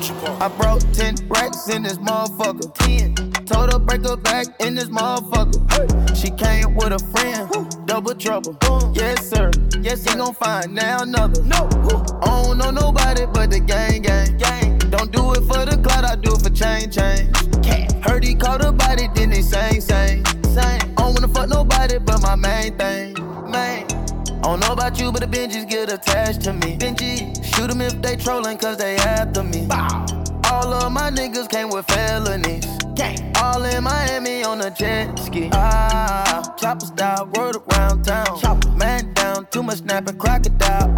I brought 10 racks in this motherfucker. 10. Told her break her back in this motherfucker. Hey. She came with a friend. Woo. Double trouble. Yes, sir. Yes, he gon' find now another. No. I don't know nobody but the gang. Don't do it for the clout, I do it for change. Heard he caught a body, then he sang. I don't wanna fuck nobody but my main thing. I don't know about you, but the Benjis get attached to me. Benji, shoot them if they trolling, cause they after me. Bow. All of my niggas came with felonies. Gang. All in Miami on a jet ski. Chopper style, word around town. Chopper. Man down, too much snapping, crocodile.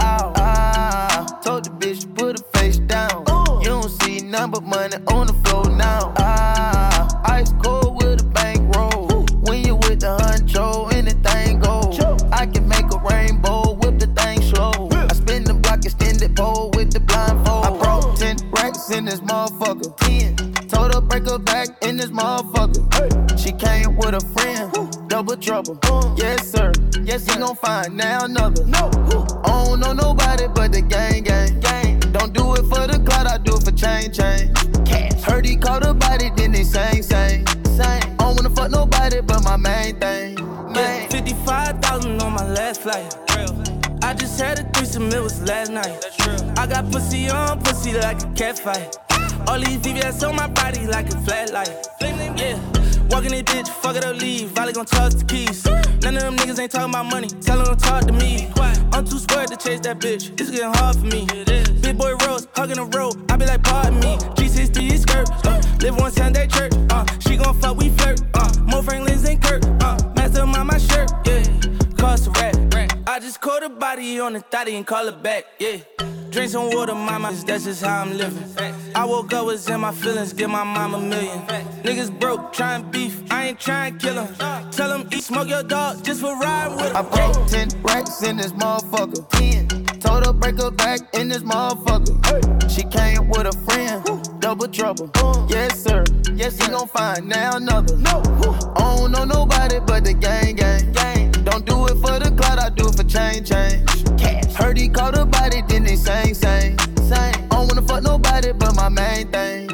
Told the bitch to put her face down. You don't see none but money on the floor now. Ice cold with a bankroll. When you with the honcho, anything goes. I can make a rainbow, whip the thing slow. I spin the block, extended pole with the blindfold. I brought 10 racks in this motherfucker. 10. Told her break her back in this motherfucker. Hey. She came with a friend. Double trouble. Yes, sir. Yes, he gon' find now another. No. I don't know nobody but the gang. Don't do it for the clout, I do it for change. Heard he caught a body, then he sang. I don't wanna fuck nobody but my main thing. Yeah, 55,000 on my last flight. I just had a threesome, it was last night. I got pussy on pussy like a cat fight. All these VVS on my body like a flat light. Yeah, walking this bitch, fuck it up, leave. Valley gon' toss the keys. None of them niggas ain't talking about money. Tell them don't talk to me. I'm too scared to chase that bitch. It's getting hard for me. Big boy Rose, hugging the road. I be like, pardon me. G63 skirt. Live one Sunday church. She gon' fuck, we flirt. More Franklin's and Kurt. Master on my shirt. Yeah, cost a rat. I just caught a body on the thotty and call it back. Yeah. Drink some water, mama, that's just how I'm living. I woke up, was in my feelings, give my mama a million. Niggas broke, tryin' beef, I ain't tryin' kill him. Tell him, eat, smoke your dog, just for riding with him. I brought 10 racks in this motherfucker. 10. Told her break her back in this motherfucker. Hey. She came with a friend. Double trouble. Yes, sir. Yes, he gon' find now another. No. I don't know nobody but the gang. Don't do it for the clout, I do it for change. Heard he caught a body, then he sang. I don't wanna fuck nobody but my main thing.